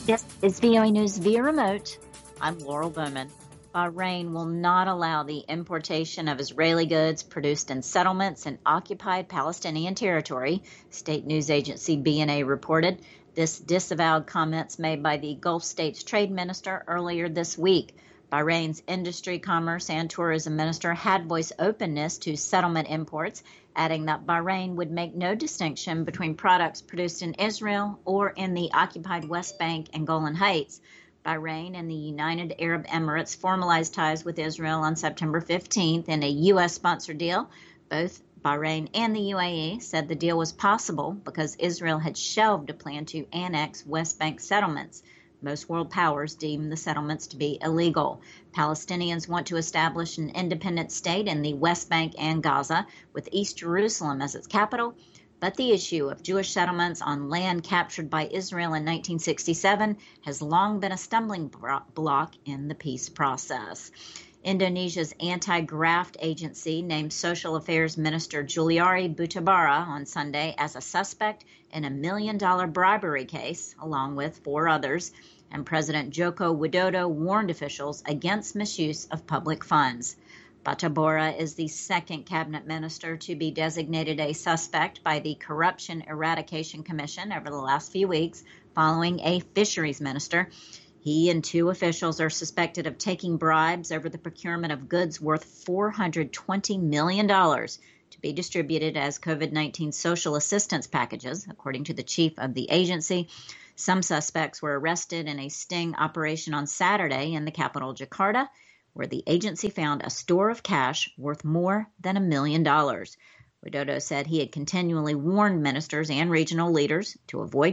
This is VOA News via remote. I'm Laurel Bowman. Bahrain will not allow the importation of Israeli goods produced in settlements in occupied Palestinian territory, state news agency BNA reported. This disavowed comments made by the Gulf States Trade Minister earlier this week. Bahrain's Industry, Commerce, and Tourism Minister had voiced openness to settlement imports, adding that Bahrain would make no distinction between products produced in Israel or in the occupied West Bank and Golan Heights. Bahrain and the United Arab Emirates formalized ties with Israel on September 15th in a U.S.-sponsored deal. Both Bahrain and the UAE said the deal was possible because Israel had shelved a plan to annex West Bank settlements. Most world powers deem the settlements to be illegal. Palestinians want to establish an independent state in the West Bank and Gaza, with East Jerusalem as its capital. But the issue of Jewish settlements on land captured by Israel in 1967 has long been a stumbling block in the peace process. Indonesia's anti-graft agency named Social Affairs Minister Juliari Batubara on Sunday as a suspect in a $1 million bribery case, along with 4 others. And President Joko Widodo warned officials against misuse of public funds. Batubara is the second cabinet minister to be designated a suspect by the Corruption Eradication Commission over the last few weeks, following a fisheries minister. He and 2 officials are suspected of taking bribes over the procurement of goods worth $420 million to be distributed as COVID-19 social assistance packages, according to the chief of the agency. Some suspects were arrested in a sting operation on Saturday in the capital, Jakarta, where the agency found a store of cash worth more than $1 million. Widodo said he had continually warned ministers and regional leaders to avoid